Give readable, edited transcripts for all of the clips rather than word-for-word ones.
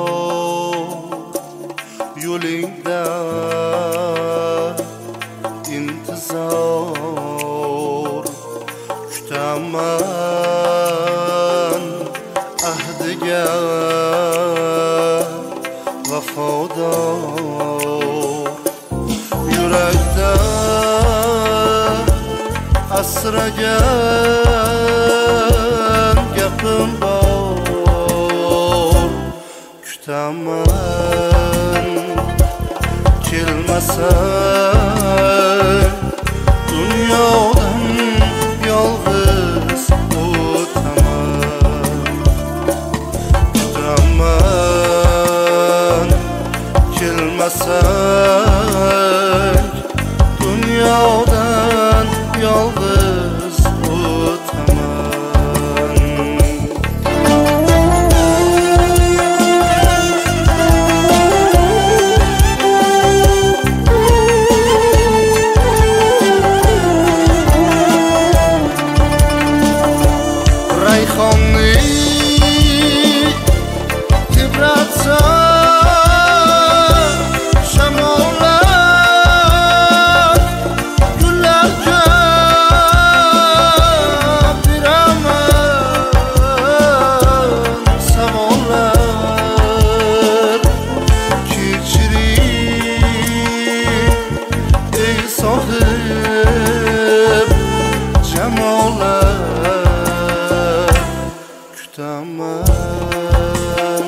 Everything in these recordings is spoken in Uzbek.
yo'lingda intizor kutaman, ahdiga vafodor. Yurakda asragan gapim bor, kutaman, kelmasan dunyodan yolg'iz o'taman. Kutaman, kelmasan dunyodan yolg'iz o'taman. Rayhonni tebratsa shamollar, gullarga beraman savollar. Kechiring ey sohib jamollar, kutaman,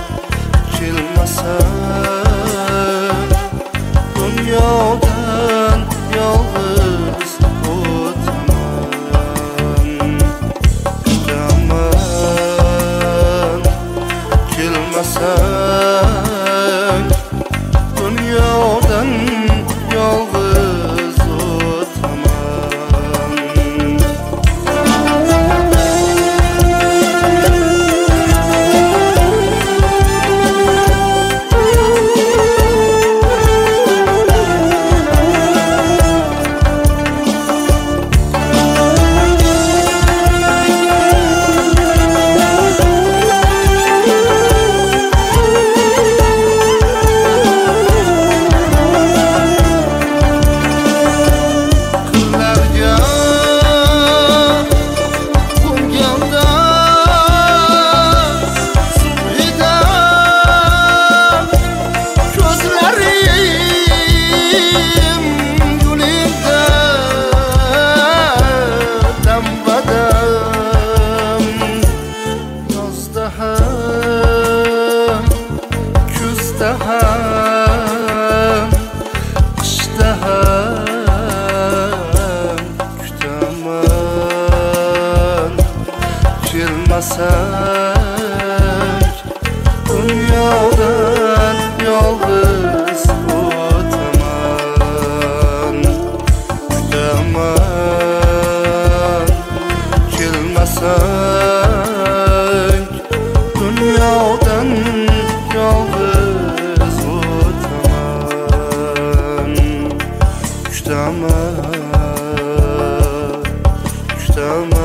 kelmasan dunyodan yolg'iz o'taman. Kutaman, kelmasan dunyodan yolg'iz o'taman. Kuzda ham, qishda ham kutaman, kelmasak dunyodan yolg'iz o'taman. Kutaman, kelmasak dunyodan yolg'iz o'taman. Kutaman, kutaman.